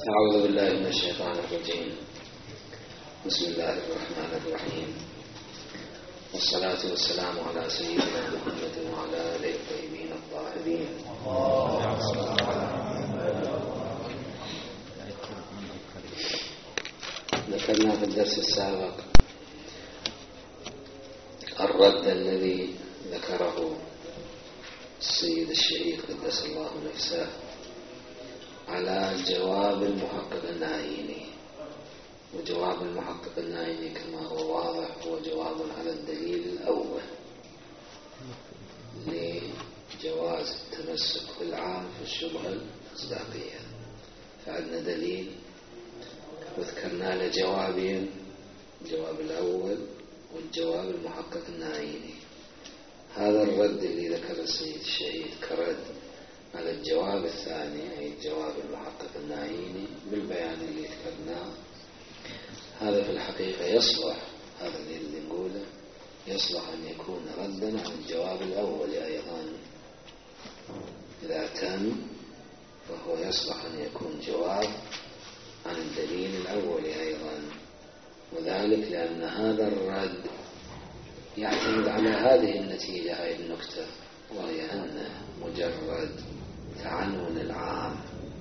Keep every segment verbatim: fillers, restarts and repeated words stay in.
أعوذ بالله من الشيطان الرجيم. بسم الله الرحمن الرحيم، والصلاة والسلام على سيدنا محمد وعلى آله الطيبين الطاهرين. ذكرنا في الدرس السابق الرد الذي ذكره السيد الشهيد قدس الله نفسه على جواب المحقق النايني. وجواب المحقق النايني كما هو واضح هو جواب على الدليل الأول لجواز التمسك بالعام في الشبهة المصداقية. فعندنا دليل وذكرنا له جوابين، الجواب الأول والجواب المحقق النايني. هذا الرد اللي ذكر السيد الشهيد كرد على الجواب الثاني أي الجواب المحقق النايني بالبيان اللي ذكرناه. هذا في الحقيقة يصلح، هذا اللي نقوله يصلح أن يكون ردا على الجواب الأول أيضا إذا تم، فهو يصلح أن يكون جواب عن الدليل الأول أيضا، وذلك لأن هذا الرد يعتمد على هذه النتيجة، هذه النكتة، وهي أن مجرد تعنون العام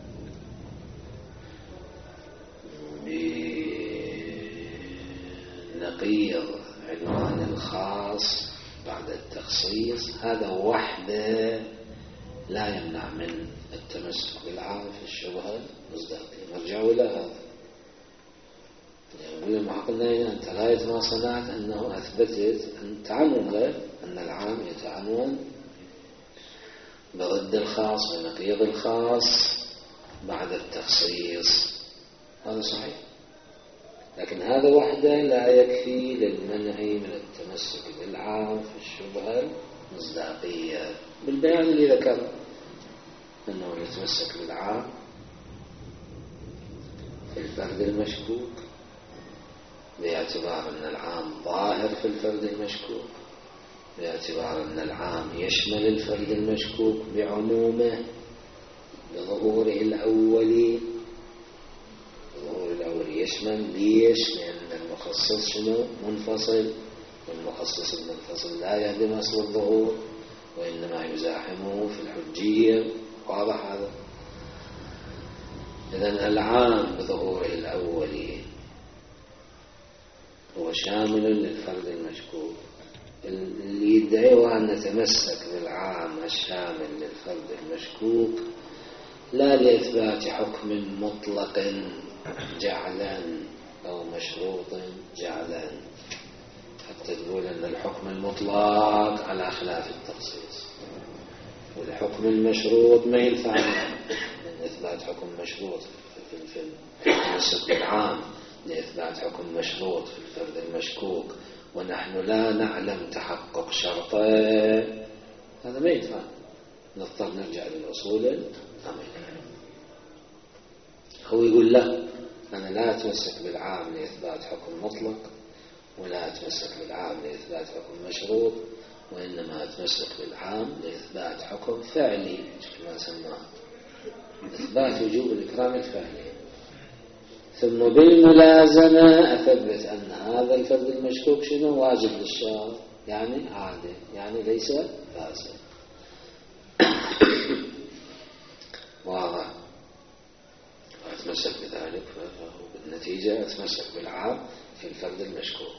بنقيض عنوان الخاص بعد التخصيص هذا وحده لا يمنع من التمسك بالعام في الشبهة المصداقية. نرجع إلى هذا. يقول المحقق النايني أنت غاية ما صنعت أنه أثبتت أن تعنون أن العام يتعنون بضد الخاص ونقيض الخاص بعد التخصيص. هذا صحيح، لكن هذا وحده لا يكفي للمنع من التمسك بالعام في الشبهة المصداقية بالبيان اللي ذكر أنه يتمسك بالعام في الفرد المشكوك باعتبار أن العام ظاهر في الفرد المشكوك، باعتبار أن العام يشمل الفرد المشكوك بعمومه بظهوره الأولي. الظهور الأولي يشمل ليش؟ لأن المخصص شنو؟ منفصل، والمخصص المنفصل لا يهدم أصل الظهور وإنما يزاحمه في الحجية. واضح هذا؟ إذن العام بظهوره الأولي هو شامل للفرد المشكوك. اللي يدعيه أن نتمسك بالعام الشامل للفرد المشكوك لا لإثبات حكم مطلق جعلا أو مشروط جعلا، حتى تقول أن الحكم المطلق على خلاف التخصيص، والحكم المشروط ما ينفع من إثبات حكم مشروط في التمسك بالعام لإثبات حكم مشروط في الفرد المشكوك ونحن لا نعلم تحقق شرطه. هذا ما ينفع، نضطر نرجع للأصول العملية. هو يقول لا، أنا لا أتمسك بالعام لإثبات حكم مطلق ولا أتمسك بالعام لإثبات حكم مشروط، وإنما أتمسك بالعام لإثبات حكم فعلي كما سماه، إثبات وجوب الإكرام الفعلي. ثم بالملازمة أثبت أن هذا الفرد المشكوك شنو؟ واجب للشرط، يعني عادل، يعني ليس فاسد. واضح؟ أتمسك بذلك، بالنتيجة أتمسك بالعام في الفرد المشكوك.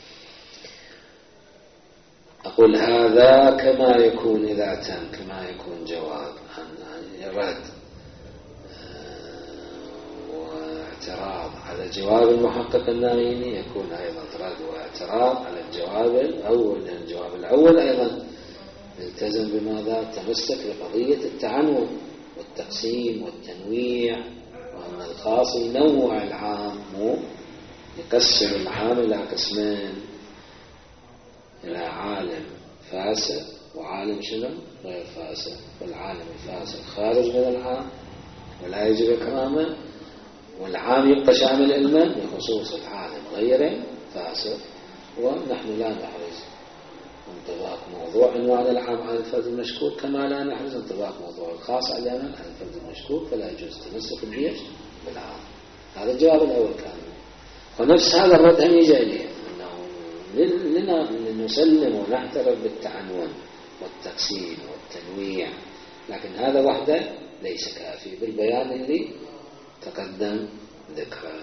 أقول هذا كما يكون إذا تم، كما يكون جواب عن رد واعتراض على جواب المحقق النايني، يكون أيضا رد واعتراض على الجواب الأول، لأن الجواب الأول أيضا التزم بماذا؟ تمسك بقضية التعنون والتقسيم والتنويع، وأن الخاص ينوع العام مو يقسم العام إلى قسمين، إلى عالم فاسد وعالم شنو؟ غير فاسد. والعالم الفاسد خارج من العام ولا يجب إكرامه، والعام يبقى شامل علما بخصوص العالم غير فاسد. ونحن لا نحرز انطباق موضوع عنوان العام على الفرد المشكوك كما لا نحرز انطباق موضوع الخاص على الفرد المشكوك، فلا يجوز تمسك بالعام. الجواب الأول كامل. ونفس هذا الرد هم يجي عليه أنه لنا نسلم ونعترف بالتعنون والتقسيم والتنويع، لكن هذا وحده ليس كافي بالبيان اللي تقدم ذكره.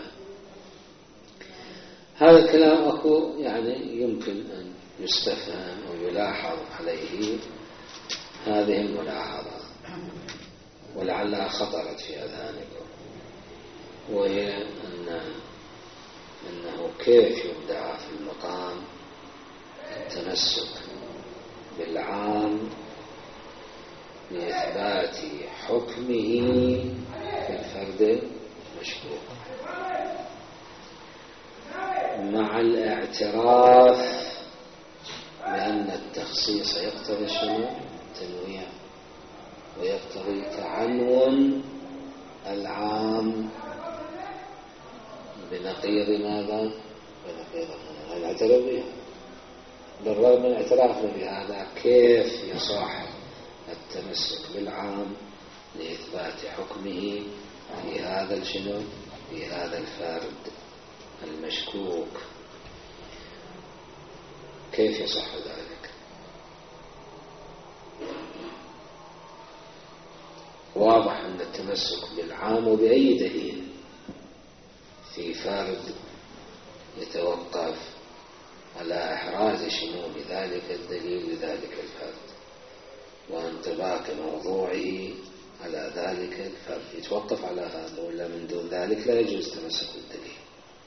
هذا الكلام أكو يعني يمكن أن يستفهم ويلاحظ عليه هذه الملاحظة ولعلها خطرت في أذهانكم، وهي أن أنه كيف يبدع في المقام التمسك بالعام لإثبات حكمه في الفرد المشكوك، مع الاعتراف بأن التخصيص يقتضي شنو؟ تنويع، ويقتضي تعنون العام بنقيض ماذا؟ بنقيض هذا الاعتراف بها. بالرغم من اعترافنا بهذا كيف يصح التمسك بالعام لإثبات حكمه في هذا الشنو؟ في هذا الفرد المشكوك، كيف يصح ذلك؟ واضح أن التمسك بالعام وبأي دليل في فرد يتوقف على إحراز شمول ذلك الدليل لذلك الفرد وانطباق موضوعه على ذلك الفرد، يتوقف على هذا، ولا من دون ذلك لا يجوز تمسك بالدليل.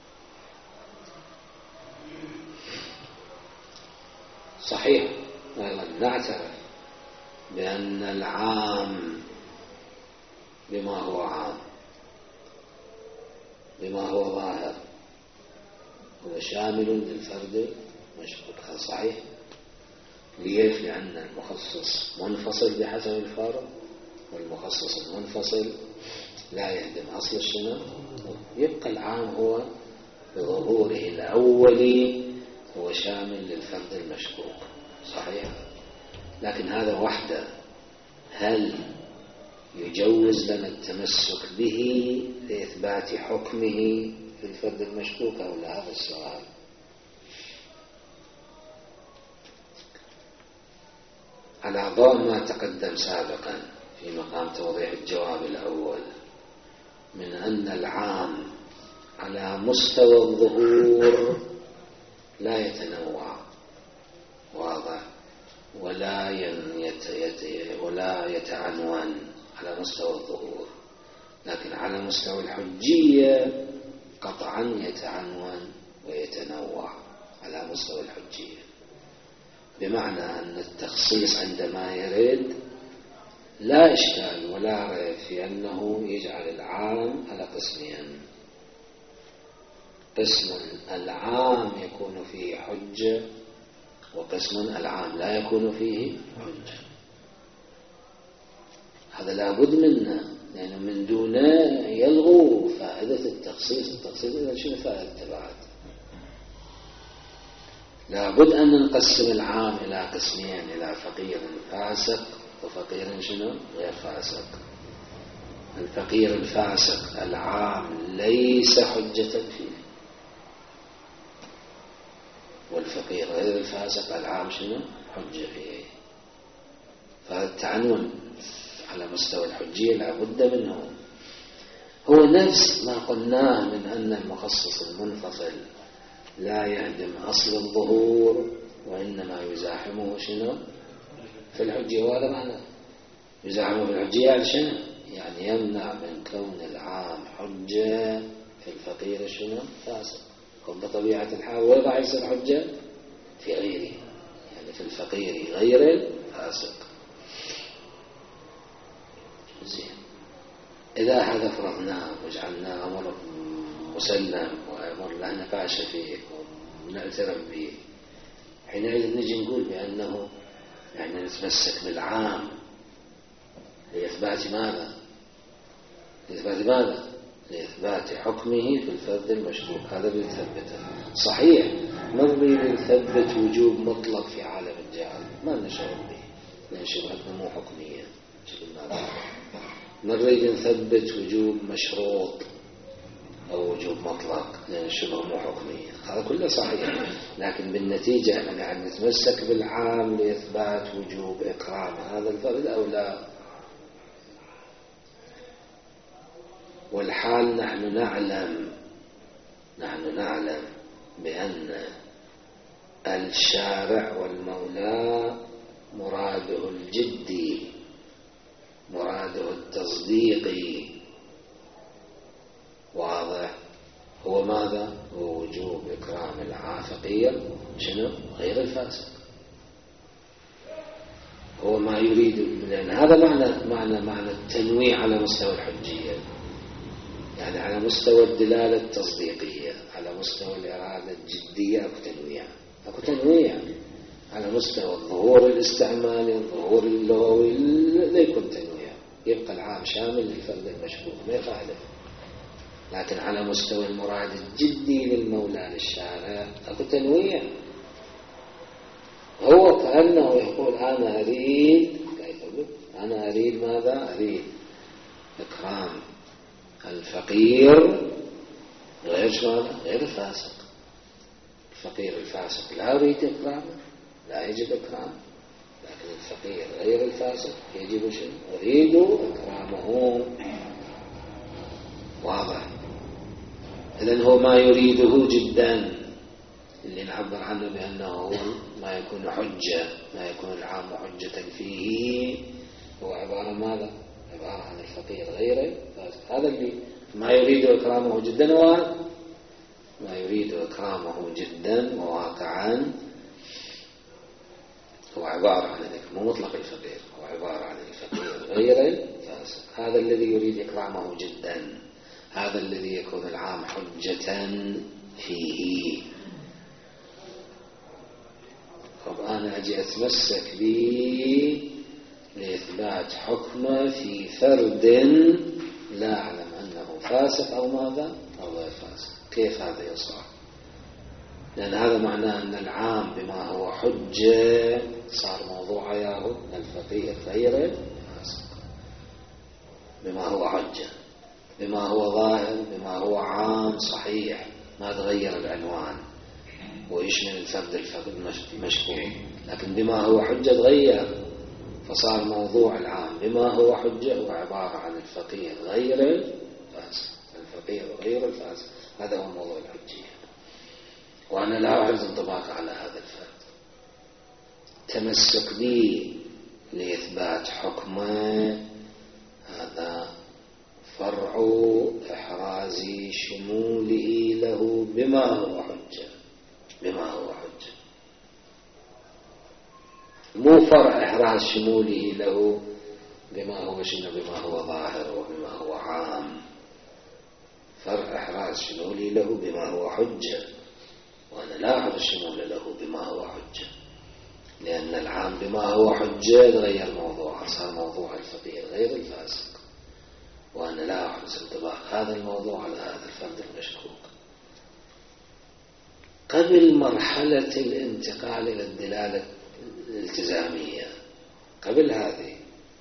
صحيح أيضا نعترف بأن العام بما هو عام بما هو ظاهر هو شامل للفرد مشكوك، هذا صحيح. ليش؟ لأن المخصص منفصل بحسب الفارق، والمخصص المنفصل لا يهدم أصل الشنو، يبقى العام هو بظهوره الأولي هو شامل للفرد المشكوك، صحيح. لكن هذا وحده هل يجوز لنا التمسك به لإثبات حكمه في الفرد المشكوك أو لا؟ هذا السؤال. على ضوء ما تقدم سابقا في مقام توضيح الجواب الأول من أن العام على مستوى الظهور لا يتنوع، واضح، ولا يت ولا يتعنون على مستوى الظهور، لكن على مستوى الحجية قطعا يتعنون ويتنوع على مستوى الحجية، بمعنى أن التخصيص عندما يرد لا إشكال ولا ريب في أنه يجعل العام على قسمين: قسم العام يكون فيه حجة، وقسم العام لا يكون فيه حجة. هذا لابد منه، لأنه يعني من دونه يلغو فائدة التخصيص. التخصيص إذا شنو فائدته بعد؟ لابد أن نقسم العام إلى قسمين: إلى فقير فاسق وفقير شنو غير فاسق. الفقير الفاسق العام ليس حجة فيه، والفقير غير الفاسق العام شنو حجة فيه. فهذا التعنون على مستوى الحجية لابد منه. هو نفس ما قلناه من أن المخصص المنفصل لا يهدم أصل الظهور وإنما يزاحمه شنو في الحجية. وهذا معنى يزاحمه في الحجية يعني شنو؟ يعني يمنع من كون العام حجة في الفقير شنو فاسق. بطبيعة الحال ويضع يصير حجة في غيره، يعني في الفقير غير الفاسق. زين، إذا هذا فرضناه وجعلناه أمر مسلم وأمر لا نقاش فيه ونعترف به، حينئذ نجي نقول بأنه يعني نتمسك بالعام لإثبات ماذا؟ لإثبات ماذا؟ لإثبات حكمه في الفرد المشكوك. هذا بنثبته صحيح. ما نريد نثبت وجوب مطلق في عالم الجهل، ما نشعر به لأن شبهتنا مو حكمية. نريد نثبت وجوب مشروط أو وجوب شبه مو حكمية، هذا كله صحيح، لكن بالنتيجة احنا قاعد نتمسك بالعام لإثبات وجوب إكرام هذا الفرد أو لا. والحال نحن نعلم نحن نعلم بأن الشارع والمولى مراده الجدي، مراده التصديقي، واضح، هو ماذا؟ هو وجوب إكرام العافقية شنو؟ غير الفاسق. هو ما يريد، لأن هذا معنى معنى معنى التنويع على مستوى الحجية، يعني على مستوى الدلالة التصديقية، على مستوى الإرادة الجدية أكو تنويع، أكو تنويع على مستوى الظهور الاستعمالي، الظهور اللغوي لا يكون تنويع، يبقى العام شامل للفرد المشبوه ما يخالف. لكن على مستوى المراد الجدي للمولى للشارع أكو تنويع. هو كأنه يقول أنا أريد، أنا أريد ماذا؟ أريد إكرام الفقير غير ماذا؟ غير الفاسق. الفقير الفاسق لا أريد إكرامه، لا يجب إكرامه، لكن الفقير غير الفاسق يجب شيء، أريد إكرامه. واضح؟ إذن هو ما يريده جدا اللي نعبر عنه بأنه هو ما يكون حجة، ما يكون العام حجة فيه، هو عبارة ماذا؟ عبارة عن الفقير غيره. هذا اللي ما يريد إكرامه جدا، وهذا ما يريد إكرامه جدا وواقعا هو عبارة عن مو مطلق الفقير، هو عبارة عن الفقير غير الفاسق. هذا الذي يريد إكرامه جدا، هذا الذي يكون العام حجة فيه. طب أنا أجي أتمسك به لإثبات حكمه في فرد لا أعلم أنه فاسق أو ماذا أو غير فاسق، كيف هذا يصح؟ لأن هذا معناه أن العام بما هو حجة صار موضوع ياهو الفقير غير فاسق، بما هو حجة، بما هو ظاهر، بما هو عام صحيح، ما تغير العنوان ويشمل الفرد الفقد المشكوك، لكن بما هو حجة تغير، فصار موضوع العام بما هو حجة هو عبارة عن الفقير غير الفاسق، الفقير غير الفاسق، هذا هو موضوع الحجية. وأنا لا أعرض انطباق على هذا الفرد، تمسك به لإثبات حكمه هذا فرع إحراز شموله له بما هو حجة، بما هو حجة، مو فرع إحراز شموله له بما هو شنو، بما هو ظاهر وبما هو عام. فرع إحراز شموله له بما هو حجة، وأنا لا أحرز شمول له بما هو حجة، لأن العام بما هو حجة تغير موضوع، صار موضوع الفقير غير الفاسق، وأنا لا أحرز انطباق هذا الموضوع على هذا الفرد المشكوك. قبل مرحلة الانتقال إلى الدلالة الالتزامية، قبل هذه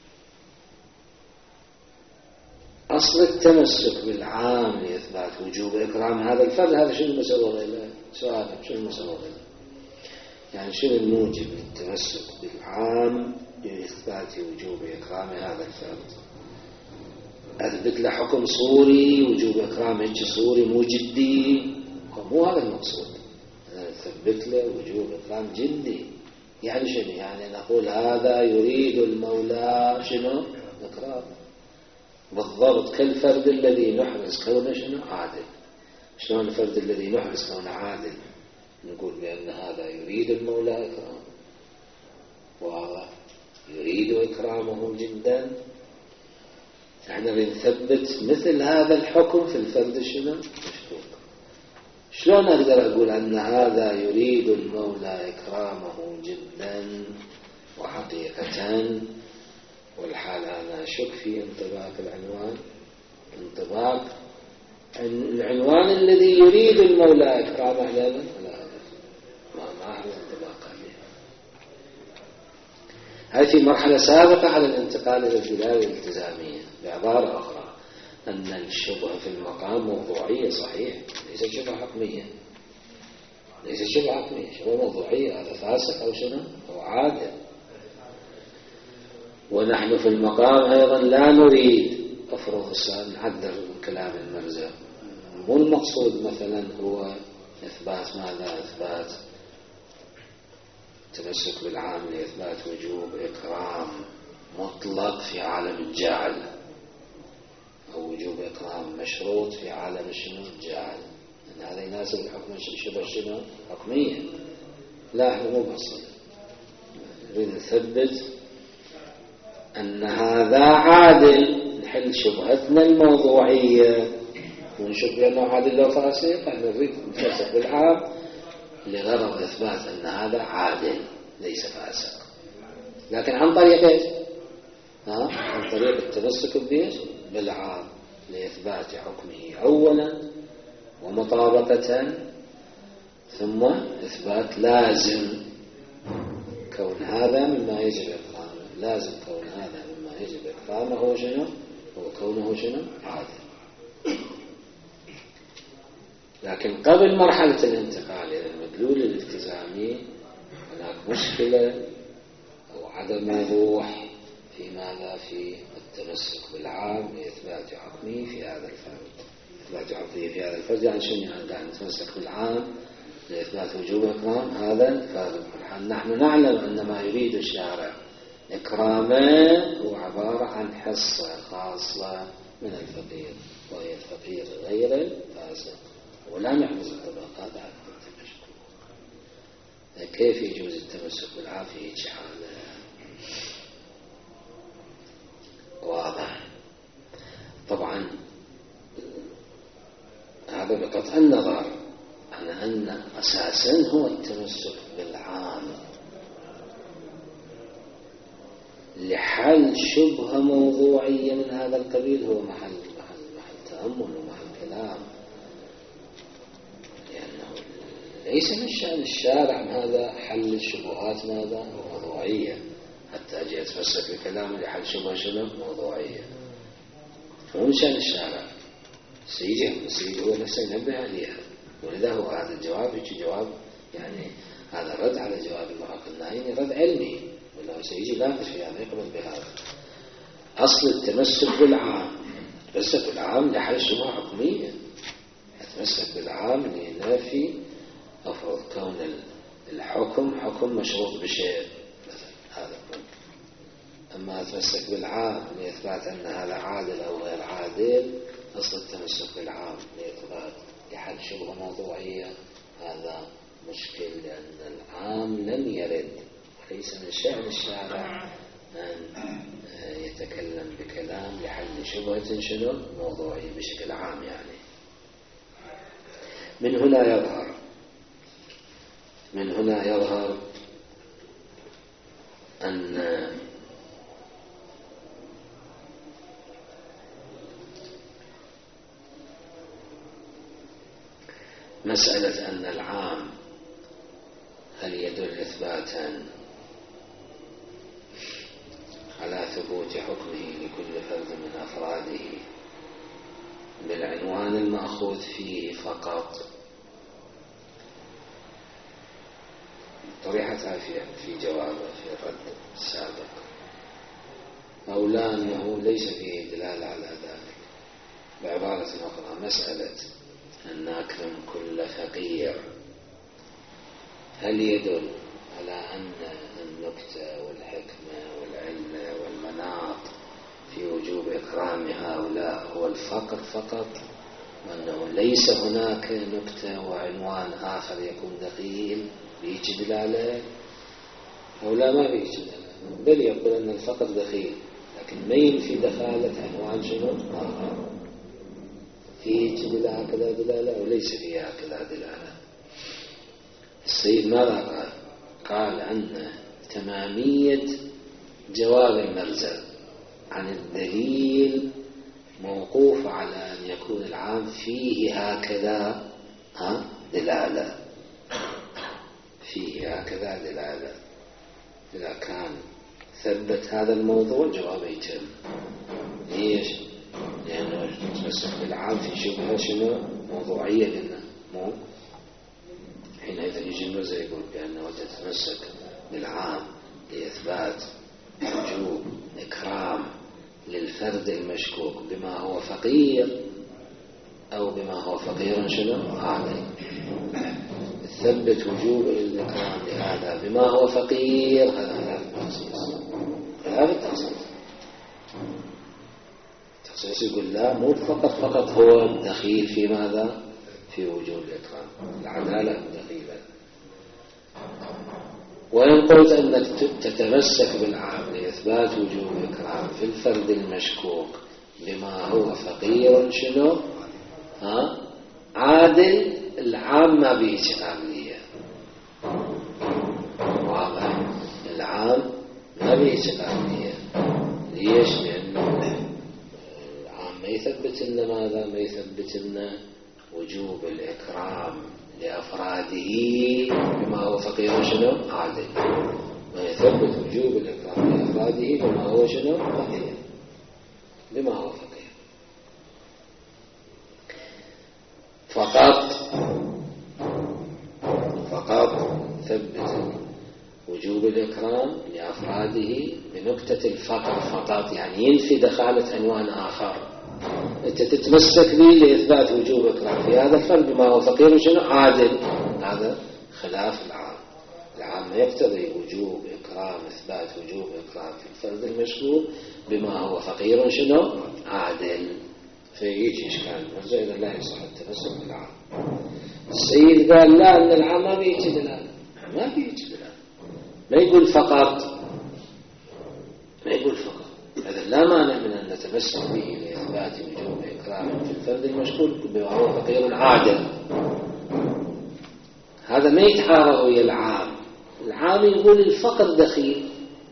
أصل التمسك بالعام لإثبات وجوب إكرام هذا الفرد، هذا شنو المسوغ له؟ سؤال، شنو المسوغ له؟ يعني شنو الموجب للتمسك بالعام لإثبات وجوب إكرام هذا الفرد؟ أثبت له حكم صوري وجوب إكرام هيك صوري مو جدي، مو هذا المقصود. أثبت له وجوب إكرام جدي، يعني شنو؟ يعني نقول هذا يريد المولى شنو؟ إكرام بالضبط كالفرد الذي نحرز كونه شنو؟ عادل. شلون الفرد الذي نحرز كونه عادل نقول بأن هذا يريد المولى إكرامه، واضح، يريد إكرامه جدا. احنا بنثبت مثل هذا الحكم في الفرد شنو؟ مشكوك. شلون أقدر أقول أن هذا يريد المولى إكرامه جدا وحقيقة، والحال أنا أشك في انطباق العنوان، انطباق العنوان الذي يريد المولى إكرامه لنا لا ما ما هو انطباق عليه. هذه في مرحلة سابقة على الانتقال إلى الدلالة الالتزامية. بعبارة أخرى أن الشبهة في المقام موضوعية صحيح، ليست شبهة حكمية، ليست شبهة حكمية، شبهة موضوعية. هذا فاسق أو شنو أو عادل. ونحن في المقام أيضا لا نريد أفرض السؤال نعدل من كلام المرزا، مو المقصود مثلا هو إثبات ماذا؟ إثبات تمسك بالعام لإثبات وجوب إكرام مطلق في عالم الجعل، أو وجوب إكرام مشروط في عالم شنو الجعل، أن هذا يناسب الحكم شبه شنو حكمية. لا، احنا مو بحصل نريد نثبت أن هذا عادل، نحل شبهتنا الموضوعية ونشوف بأنه عادل لو فاسق. احنا نريد نفسق بالعام لغرض إثبات أن هذا عادل ليس فاسق، لكن عن طريق ايش؟ ها؟ عن طريق التمسك بإيش؟ بالعام لإثبات حكمه أولا ومطابقة، ثم إثبات لازم كون هذا مما يجب إكرامه، لازم كون هذا مما يجب إكرامه هو شنو؟ هو كونه شنو؟ عادل. لكن قبل مرحلة الانتقال إلى المدلول الالتزامي هناك مشكلة أو عدم وضوح في ماذا؟ في التمسك بالعام لإثبات حكمه في هذا الفرد. إثبات حكمه في هذا الفرد يعني شنو؟ يعني قاعد نتمسك بالعام لإثبات وجوب إكرام هذا الفرد. نحن نعلم أن ما يريد الشارع إكرامه هو عبارة عن حصة خاصة من الفقير، وهي الفقير غير الفاسق، ولا نعمز الطبقات على التمسك. كيف يجوز التمسك بالعام في حالة؟ واضح. طبعا هذا بقطع النظر عن أن أساسا هو التمسك بالعام لحل شبهة موضوعية من هذا القبيل هو محل محل محل تأمل ومحل كلام، لأنه ليس من شأن الشارع هذا حل الشبهات ماذا موضوعية، حتى أجي أتمسك بكلام لحل شبهة شنو موضوعية، فهو من شأن الشارع. سيجي السيد هو نفسه ينبه عليها، ولذا هو هذا الجواب يجي جواب يعني هذا رد على جواب المحق النهائي، رد علمي، ولا سيجي ناقش في هذا يقبل بهذا. أصل التمسك بالعام، التمسك بالعام لحل شبهة حكمية، التمسك بالعام لنفي أفرض كون الحكم حكم مشروط بشيء هذا ممكن. أما أتمسك بالعام لإثبات أن هذا عادل أو غير عادل، أصل التمسك بالعام لإثبات لحل شبهة موضوعية هذا مشكل، لأن العام لم يرد، وليس من شأن الشارع أن يتكلم بكلام لحل شبهة شنو موضوعية بشكل عام. يعني من هنا يظهر من هنا يظهر أن مسألة أن العام هل يدل إثباتا على ثبوت حكمه لكل فرد من أفراده بالعنوان المأخوذ فيه فقط، طريحتها في في جوابه في الرد السابق، أو لا أنه ليس فيه دلالة على ذلك. بعبارة أخرى، مسألة أن نكرم كل فقير هل يدل على أن النكتة والحكمة والعلة والمناط في وجوب إكرام هؤلاء هو الفقر فقط، وأنه ليس هناك نكتة وعنوان آخر يكون دخيل بيجي دلالة، أو لا ما بيجي دلالة، بل يقول أن الفقر دخيل، لكن ما ينفي دخالة عنوان شنو آخر فيه دلالة هكذا دلالة وليس فيها هكذا دلالة. السيد ماذا قال؟ قال أن تمامية جواب المرزا عن الدليل موقوف على أن يكون العام فيه هكذا ها دلالة، فيه هكذا دلالة. إذا كان ثبت هذا الموضوع جواب يتم. ليش؟ لأنه تمسك بالعام في شبهة شنو موضوعية، لنا مو حينئذ يجي المرزا يقول بأنه تتمسك بالعام لإثبات وجوب إكرام للفرد المشكوك بما هو فقير أو بما هو فقير شنو عادل. تثبت وجوب الإكرام لهذا بما هو فقير، هذا خلاف التخصيص. خلاف التخصيص التخصيص يقول لا، مو فقط فقط هو دخيل في ماذا؟ في وجوب الإكرام، العدالة دخيلة. وإن قلت أنك تتمسك بالعام لإثبات وجوب الإكرام في الفرد المشكوك بما هو فقير شنو ها عادل، العام ما بيجي قابلية. واضح؟ العام ما بيجي قابلية. ليش؟ لأنه العام ما يثبت لنا ماذا؟ ما يثبت لنا وجوب الإكرام لأفراده بما هو فقير شنو عادل، ما يثبت وجوب الإكرام لأفراده بما هو شنو فقير، بما هو فقير فقط. فقط ثبت وجوب الإكرام لأفراده بنكتة الفقر فقط، يعني ينفي دخالة عنوان آخر. أنت تتمسك به لإثبات وجوب إكرام في هذا الفرد بما هو فقير شنو عادل، هذا خلاف العام. العام يقتضي وجوب إكرام، إثبات وجوب إكرام في الفرد المشكوك بما هو فقير شنو عادل. فيجي إشكال مرجع إذا لا يصح التمسك بالعام. السيد قال لا، أن العام ما بيجي دلالة، ما بيجي دلالة، ما يقول فقط، ما يقول فقط. هذا لا مانع من أن نتمسك به لإثبات وجوب إكرام في الفرد المشكوك بما هو فقير عادل. هذا ما يتحارب ويا العام. العام يقول الفقر دخيل،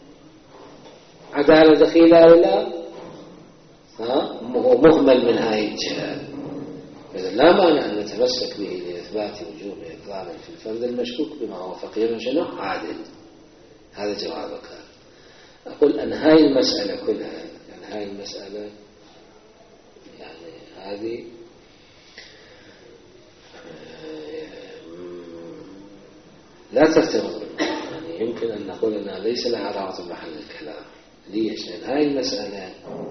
عدالة دخيلة ولا ها هو مهمل من هاي الجهة. إذا لا مانع أن نتمسك به لإثبات وجوب إكرام في الفرد المشكوك بما هو فقير شنو عادل. هذا جوابك. أقول أن هاي المسألة كلها، يعني هاي المسألة يعني هذه لا ترتبط، يعني يمكن أن نقول أنها ليس لها رابط بمحل الكلام. ليش؟ لأن هاي المسألة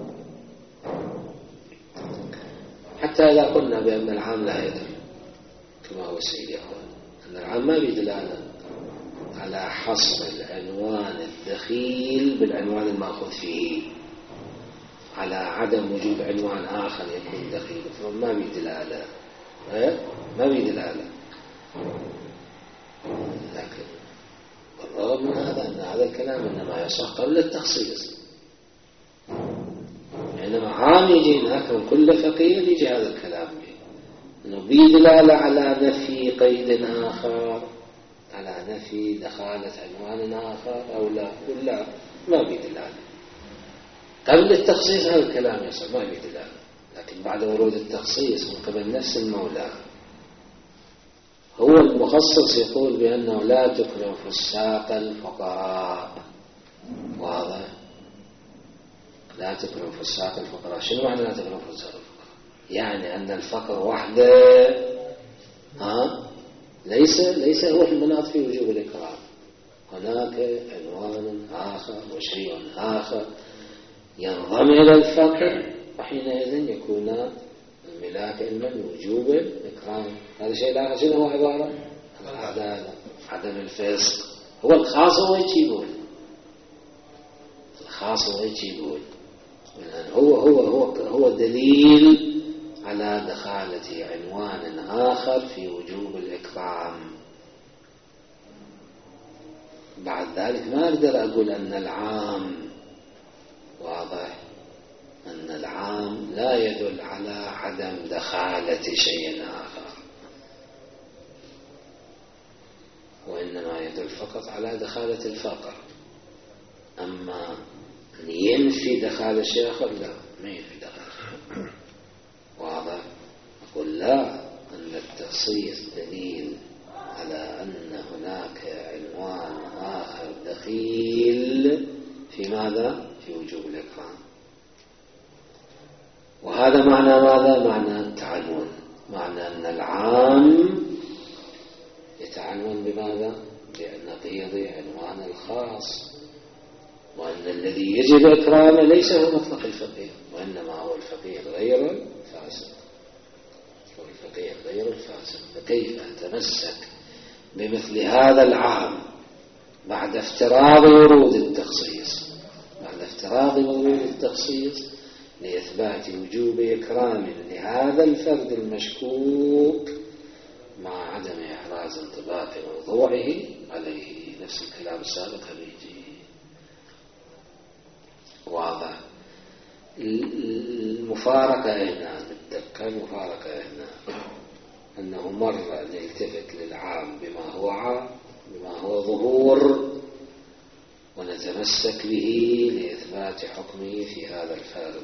حتى إذا قلنا بأن العام لا يدل كما هو السيد يقول أن العام ما بدلالة على حصر العنوان الدخيل بالعنوان المأخوذ فيه، على عدم وجود عنوان آخر يكون دخيل، فما بدلالة، ما بدلالة. لكن بالرغم من هذا أن هذا الكلام إنما يصح قبل التخصيص. عندما عام يجي ناكل كل فقير يجي هذا الكلام إنه بدلالة على نفي قيد آخر، على نفي دخالة عنوان آخر أو لا، ولا ما بدلالة. قبل التخصيص هذا الكلام يصح ما بدلالة، لكن بعد ورود التخصيص من قبل نفس المولى هو المخصص يقول بأنه لا تكرم فساق الفقراء. واضح؟ لا تكرم فساق الفقراء. شنو معنى لا تكرم فساق الفقراء؟ يعني أن الفقر وحده ها ليس ليس هو المناط في وجوب الإكرام. هناك عنوان آخر وشيء آخر ينضم إلى الفقر، وحينئذ يكون الملاك علما بوجوب الإكرام. هذا شيء لا شنو هو عبارة العدالة، عدم الفسق. هو الخاص هو يقول، الخاص هو يقول هو هو هو هو دليل على دخالة عنوان آخر في وجوب الإكرام. بعد ذلك ما أقدر أقول أن العام، واضح، أن العام لا يدل على عدم دخالة شيء آخر، وإنما يدل فقط على دخالة الفقر. أما أن ينفي دخالة شيء آخر لا، ما ينفي دخالة. واضح؟ أقول لا، أن التخصيص دليل على أن هناك عنوان آخر دخيل في ماذا؟ في وجوب الإكرام. وهذا معنى ماذا؟ معنى التعنون. معنى أن العام يتعنون بماذا؟ بنقيض عنوان الخاص، وأن الذي يجب إكرامه ليس هو مطلق الفقير، وإنما هو الفقير غير الفاسق، هو الفقير غير الفاسق. فكيف أتمسك بمثل هذا العام بعد افتراض ورود التخصيص بعد افتراض ورود التخصيص لإثبات وجوب إكرام لهذا الفرد المشكوك مع عدم إحراز انطباق موضوعه عليه؟ نفس الكلام السابق بيجي واضح. المفارقة هنا بالدقة، المفارقة هنا أنه مرة نلتفت للعام بما هو عام بما هو ظهور ونتمسك به لإثبات حكمه في هذا الفرد،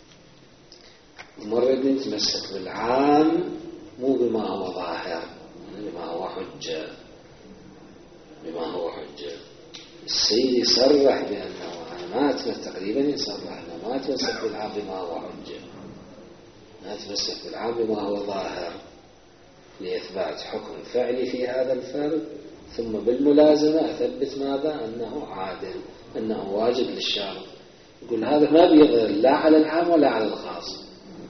ومرة نتمسك بالعام مو بما هو ظاهر، بما هو حجة بما هو حجة. السيد يصرح بأنه أنا ما أتمسك، تقريبا يصرح أنه ما أتمسك بالعام بما هو حجة، ما أتمسك بالعام بما هو ظاهر لإثبات حكم فعلي في هذا الفرد، ثم بالملازمة أثبت ماذا؟ أنه عادل، أنه واجب للشارع. يقول هذا ما بيظهر لا على العام ولا على الخاص،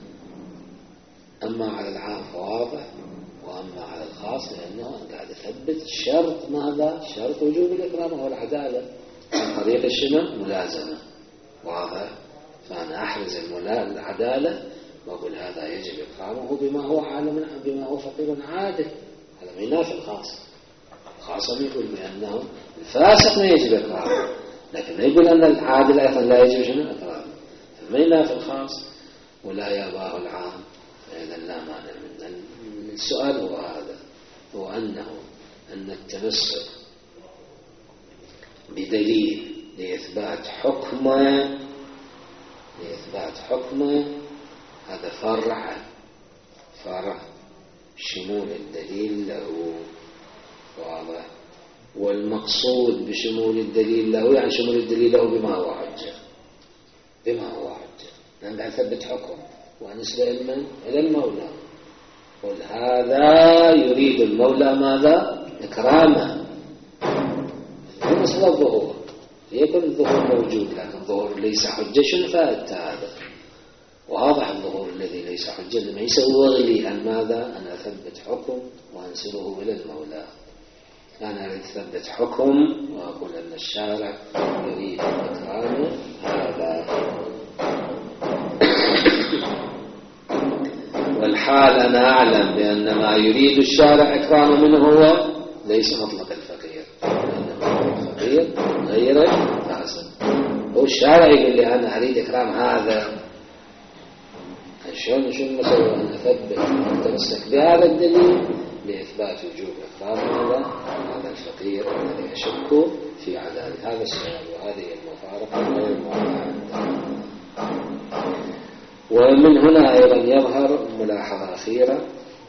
أما على العام فواضح، وأما على الخاص لأنه قاعد أثبت شرط ماذا؟ شرط وجوب الإكرام والعدالة عن طريق الشنو؟ ملازمة. واضح؟ فأنا أحرز العدالة وأقول هذا يجب إكرامه بما هو عالم بما هو فقير عادل، هذا ما ينافي الخاص. الخاص يقول بأنه الفاسق ما يجب إكرامه، لكن يقول أن العادل أيضا لا يجب شنو؟ إكرامه، فما ينافي الخاص ولا يباه العام، فإذا لا مانع من السؤال. هو هذا، هو أنه أن التمسك بدليل لإثبات حكمه لإثبات حكمه هذا فرع فرع شمول الدليل له. واضح؟ والمقصود بشمول الدليل له يعني شمول الدليل له بما هو حجة بما هو حجة لأن قاعد ثبت حكم ونسبة إلى إلى المولى. قل هذا يريد المولى ماذا؟ إكرامه. هو مسألة الظهور، يكون الظهور موجود لكن الظهور ليس حجة. شنو فائدة هذا؟ واضح الظهور الذي ليس حجة لما يسوغ لي أن ماذا؟ أن أثبت حكم وأنسبه إلى المولى. أنا أريد أثبت حكم وأقول أن الشارع يريد إكرامه هذا، والحال أنا أعلم بأن ما يريد الشارع إكرامه منه هو ليس مطلق الفقير، إنما هو الفقير غير الفاسد. هو الشارع يقول لي أنا أريد إكرام هذا، شلون شو المسألة؟ أن أثبت أتمسك بهذا الدليل لإثبات وجوب إكرام هذا هذا الفقير الذي يشك في عدالة. هذا السؤال وهذه المفارقة غير الموضوعة. ومن هنا أيضا يظهر ملاحظة أخيرة،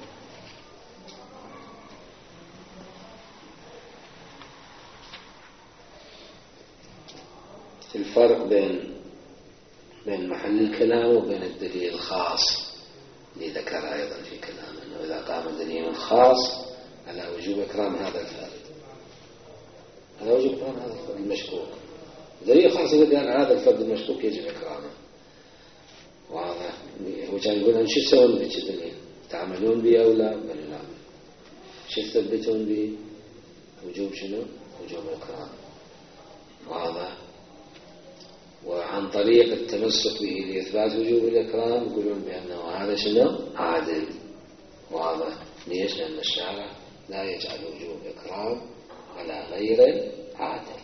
الفرق بين بين محل الكلام وبين الدليل الخاص اللي ذكر أيضا في كلامه، أنه إذا قام الدليل الخاص على وجوب إكرام هذا الفرد على وجوب إكرام هذا الفرد المشكوك، دليل خاص إذا قال هذا الفرد المشكوك يجب إكرامه. وهذا هو كان يقول أن شو تسوون بهذا الدليل؟ تعملون به أو لا؟ بل لا. شو تثبتون به؟ وجوب شنو؟ وجوب إكرام. وهذا وعن طريق التمسك به لإثبات وجوب الإكرام يقولون بأنه هذا شنو؟ عادل. واضح؟ ليش؟ لأن الشارع لا يجعل وجوب إكرام على غير عادل.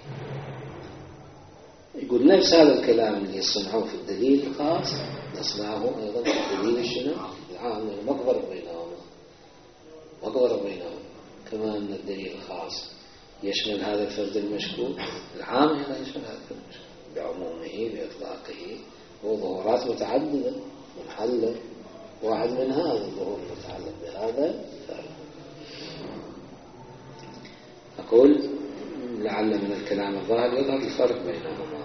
يقول نفس هذا الكلام اللي يصنعوه في الدليل الخاص نصنعه أيضا في الدليل شنو؟ العام. ما ضرب بينهما ما ضرب بينهما كما أن الدليل الخاص يشمل هذا الفرد المشكوك، العام هنا يشمل هذا الفرد المشكوك بعمومه بإطلاقه، وظهورات متعددة منحلة، واحد من هذا الظهور المتعلق بهذا الفرد. أقول لعل من الكلام الظاهر يظهر الفرق بينهما،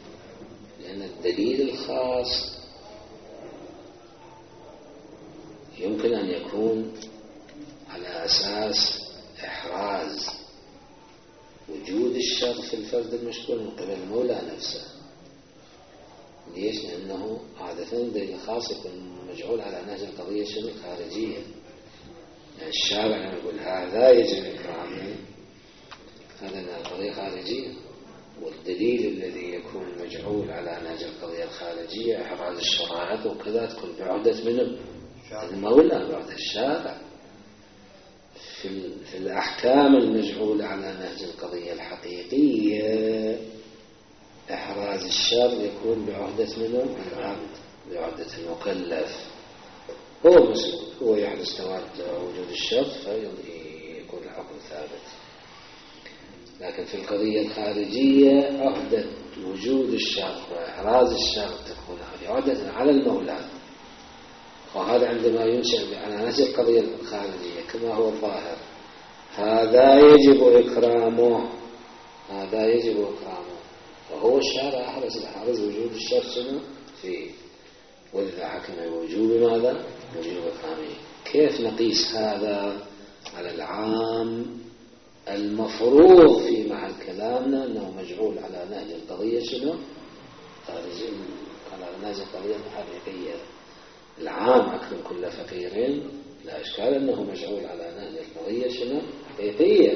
لأن الدليل الخاص يمكن أن يكون على أساس إحراز وجود الشرط في الفرد المشكول من قبل المولى نفسه. ليش؟ لأنه عادة دليل خاص يكون مجعول على نهج القضية شنو الخارجية. يعني الشارع لما يقول هذا يجب إكرامه، هذا قضية خارجية، والدليل الذي يكون مجعول على نهج القضية الخارجية إحراز الشرائط وكذا تكون بعهدة منه المولى، بعهدة الشارع. في, في الأحكام المجعولة على نهج القضية الحقيقية إحراز الشر يكون بعهدة منه العبد، بعهدة المكلف. هو مسؤول، هو يحدث تواتر وجود الشر فيكون الحكم ثابت. لكن في القضية الخارجية عهدة وجود الشر وإحراز الشر تكون بعهدة على المولى. وهذا عندما ينشأ على نهج القضية الخارجية كما هو الظاهر هذا يجب إكرامه، هذا يجب إكرامه، وهو الشارع أحرز أحرز وجود الشر شنو فيه، ولذا حكم بوجوب ماذا؟ وجوب إكرامه. كيف نقيس هذا على العام المفروض في محل كلامنا أنه مجعول على نهج القضية شنو؟ خارجي على نهج القضية الحقيقية. العام أكرم كل فقيرين لا إشكال أنه مجعول على نهج القضية شنو؟ حقيقية.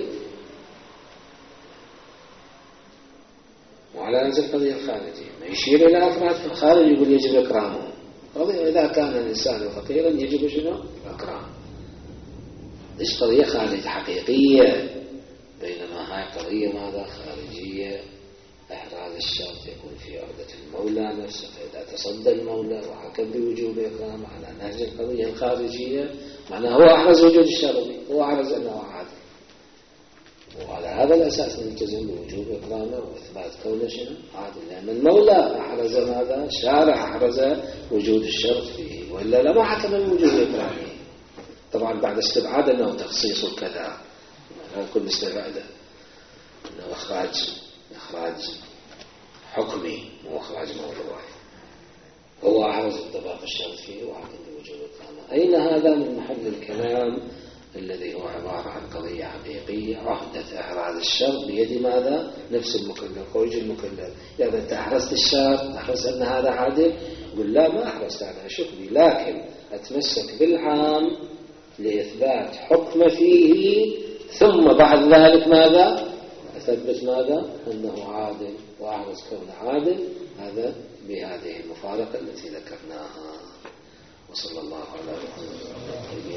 وعلى نهج القضية الخارجية ما يشير إلى أفراد في الخارج يقول يجب إكرامه. إذا كان الإنسان فقيرا يجب شنو؟ إكرامه. إيش قضية خارج حقيقية، بينما هاي قضية ماذا؟ خارجية. إحراز الشرط يكون في عهدة المولى نفسه، فإذا تصدى المولى وحكم بوجوب إكرامه على نهج القضية الخارجية معناه هو أحرز وجود الشرط، هو أحرز أنه عادل، وعلى هذا الأساس نلتزم بوجوب إكرامه وإثبات كونه شنو؟ عادل، لأن المولى أحرز ماذا؟ شارع أحرز وجود الشرط فيه، وإلا لما حكم بوجوب إكرامه. طبعا بعد استبعاد أنه تخصيص وكذا، كل استبعاده أنه إخراج إخراج حكمي مو إخراج موضوعي. هو أحرز انطباق الشرط فيه وحكم بوجوب إكرامه. أين هذا من محل الكلام الذي هو عبارة عن قضية حقيقية عهدة إحراز الشرط بيد ماذا؟ نفس المكلف ويجي المكلف. يعني أنت أحرزت الشرط، أحرزت أن هذا عادل، يقول لا ما أحرزت هذا شكلي، لكن أتمسك بالعام لإثبات حكم فيه، ثم بعد ذلك ماذا؟ أثبت ماذا؟ أنه عادل، وأحرز كون عادل. هذا بهذه المفارقة التي ذكرناها. وصلى الله على محمد.